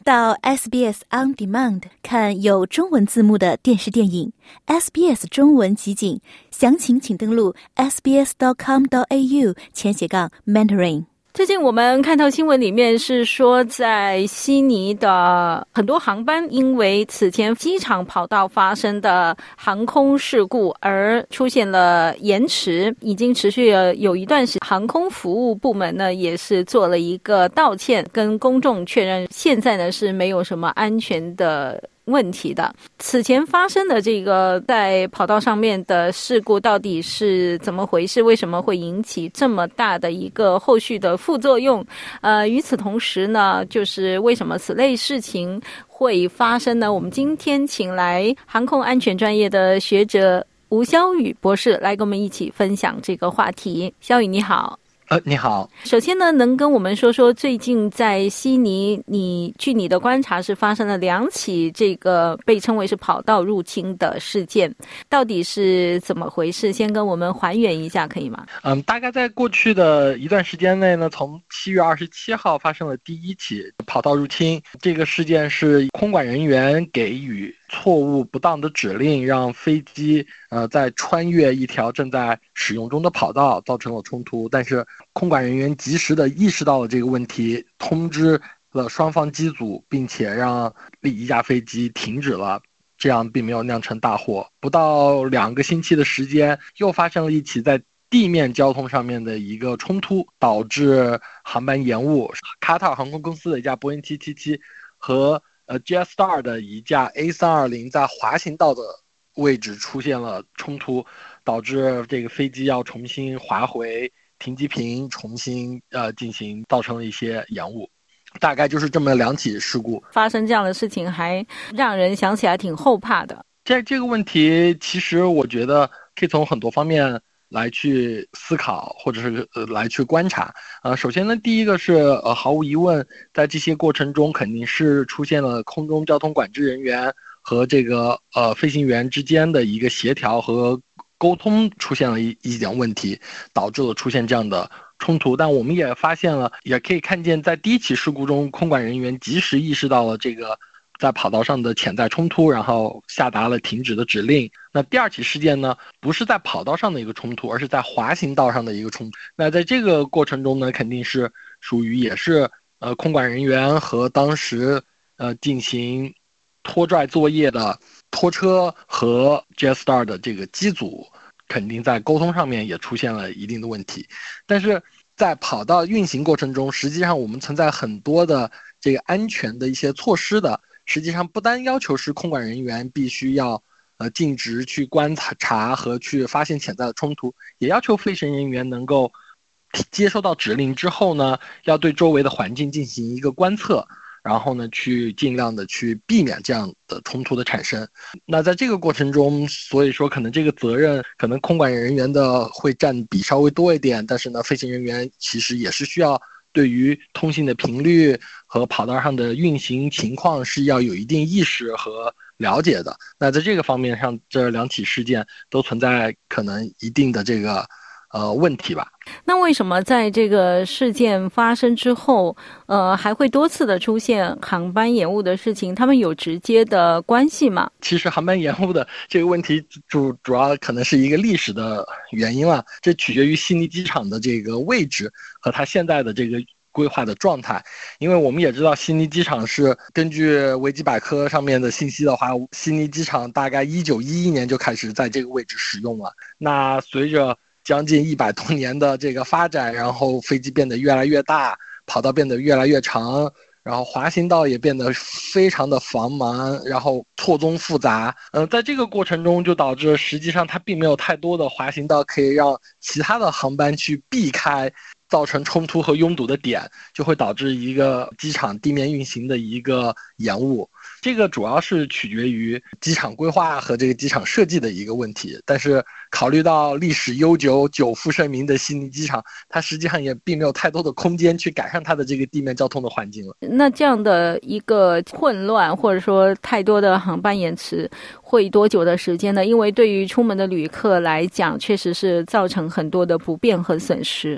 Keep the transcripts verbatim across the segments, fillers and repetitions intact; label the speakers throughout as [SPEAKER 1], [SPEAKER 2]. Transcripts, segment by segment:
[SPEAKER 1] 到 S B S On Demand 看有中文字幕的电视电影 S B S 中文集锦，详情请登录 s b s dot com dot a u 前斜杠 mentoring。最近我们看到新闻里面是说，在悉尼的很多航班因为此前机场跑道发生的航空事故而出现了延迟，已经持续了有一段时间。航空服务部门呢也是做了一个道歉，跟公众确认现在呢是没有什么安全的问题的。此前发生的这个在跑道上面的事故到底是怎么回事？为什么会引起这么大的一个后续的副作用？呃，与此同时呢，就是为什么此类事情会发生呢？我们今天请来航空安全专业的学者吴肖宇博士来跟我们一起分享这个话题。肖宇你好。
[SPEAKER 2] 呃，你好。
[SPEAKER 1] 首先呢，能跟我们说说最近在悉尼，你据你的观察是发生了两起这个被称为是跑道入侵的事件，到底是怎么回事？先跟我们还原一下，可以吗？
[SPEAKER 2] 嗯，大概在过去的一段时间内呢，从七月二十七号发生了第一起跑道入侵。这个事件是空管人员给予错误不当的指令，让飞机呃在穿越一条正在使用中的跑道，造成了冲突。但是空管人员及时的意识到了这个问题，通知了双方机组，并且让一架飞机停止了，这样并没有酿成大祸。不到两个星期的时间，又发生了一起在地面交通上面的一个冲突，导致航班延误。卡塔尔航空公司的一架波音七七七和呃 Jetstar 的一架 A 三二零在滑行道的位置出现了冲突，导致这个飞机要重新滑回停机坪，重新呃进行，造成了一些延误。大概就是这么两起事故。
[SPEAKER 1] 发生这样的事情还让人想起来挺后怕的。
[SPEAKER 2] 这这个问题其实我觉得可以从很多方面来去思考，或者是、呃、来去观察。呃，首先呢，第一个是呃，毫无疑问，在这些过程中肯定是出现了空中交通管制人员和这个呃飞行员之间的一个协调和沟通出现了一一点问题，导致了出现这样的冲突。但我们也发现了，也可以看见，在第一起事故中，空管人员及时意识到了这个在跑道上的潜在冲突，然后下达了停止的指令。那第二起事件呢，不是在跑道上的一个冲突，而是在滑行道上的一个冲突。那在这个过程中呢，肯定是属于也是呃空管人员和当时呃进行拖拽作业的拖车和 Jetstar 的这个机组，肯定在沟通上面也出现了一定的问题。但是在跑道运行过程中，实际上我们存在很多的这个安全的一些措施的。实际上不单要求是空管人员必须要呃尽职去观察和去发现潜在的冲突，也要求飞行人员能够接收到指令之后呢，要对周围的环境进行一个观测，然后呢去尽量的去避免这样的冲突的产生。那在这个过程中，所以说可能这个责任可能空管人员的会占比稍微多一点，但是呢飞行人员其实也是需要对于通信的频率和跑道上的运行情况是要有一定意识和了解的。那在这个方面上，这两起事件都存在可能一定的这个呃问题吧。
[SPEAKER 1] 那为什么在这个事件发生之后，呃，还会多次的出现航班延误的事情？他们有直接的关系吗？
[SPEAKER 2] 其实航班延误的这个问题主主要可能是一个历史的原因了，这取决于悉尼机场的这个位置和它现在的这个规划的状态。因为我们也知道悉尼机场是根据维基百科上面的信息的话，悉尼机场大概一九一一年就开始在这个位置使用了。那随着将近一百多年的这个发展，然后飞机变得越来越大，跑道变得越来越长，然后滑行道也变得非常的繁忙，然后错综复杂。嗯、呃，在这个过程中就导致实际上它并没有太多的滑行道可以让其他的航班去避开，造成冲突和拥堵的点，就会导致一个机场地面运行的一个延误。这个主要是取决于机场规划和这个机场设计的一个问题，但是考虑到历史悠久、久负盛名的悉尼机场，它实际上也并没有太多的空间去改善它的这个地面交通的环境了。
[SPEAKER 1] 那这样的一个混乱，或者说太多的航班延迟，会多久的时间呢？因为对于出门的旅客来讲，确实是造成很多的不便和损失。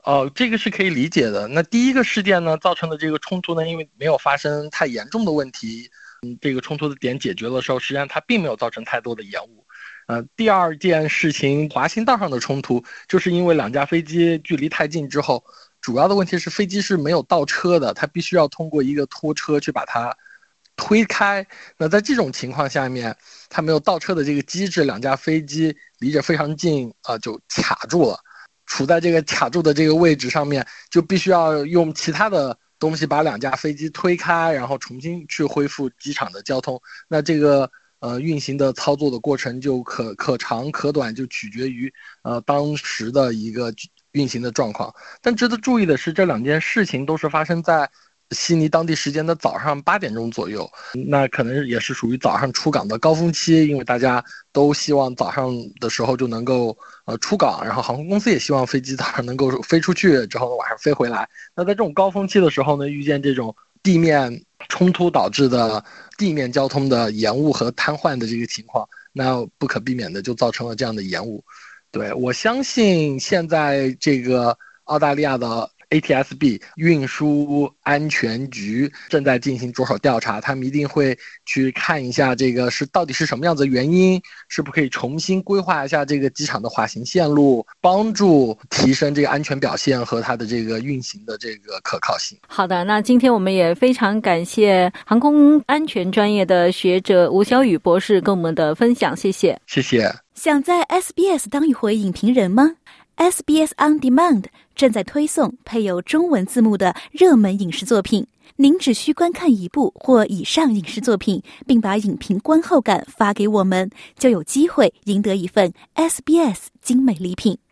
[SPEAKER 2] 哦，这个是可以理解的。那第一个事件呢，造成的这个冲突呢，因为没有发生太严重的问题，嗯，这个冲突的点解决的时候，实际上它并没有造成太多的延误。呃，第二件事情，滑行道上的冲突，就是因为两架飞机距离太近之后，主要的问题是飞机是没有倒车的，它必须要通过一个拖车去把它推开。那在这种情况下面，它没有倒车的这个机制，两架飞机离着非常近，呃，就卡住了。处在这个卡住的这个位置上面，就必须要用其他的东西把两架飞机推开，然后重新去恢复机场的交通。那这个呃运行的操作的过程就可可长可短，就取决于呃当时的一个运行的状况。但值得注意的是，这两件事情都是发生在悉尼当地时间的早上八点钟左右，那可能也是属于早上出港的高峰期，因为大家都希望早上的时候就能够呃出港，然后航空公司也希望飞机早上能够飞出去，之后呢晚上飞回来。那在这种高峰期的时候呢，遇见这种地面冲突导致的地面交通的延误和瘫痪的这个情况，那不可避免的就造成了这样的延误。对，我相信现在这个澳大利亚的A T S B 运输安全局正在进行着手调查，他们一定会去看一下这个是到底是什么样子的原因，是不是可以重新规划一下这个机场的滑行线路，帮助提升这个安全表现和它的这个运行的这个可靠性。
[SPEAKER 3] 好的，那今天我们也非常感谢航空安全专业的学者吴小宇博士跟我们的分享，谢谢。
[SPEAKER 2] 谢谢。
[SPEAKER 1] 想在 S B S 当一回影评人吗？ S B S On Demand 正在推送配有中文字幕的热门影视作品，您只需观看一部或以上影视作品，并把影评观后感发给我们，就有机会赢得一份 S B S 精美礼品。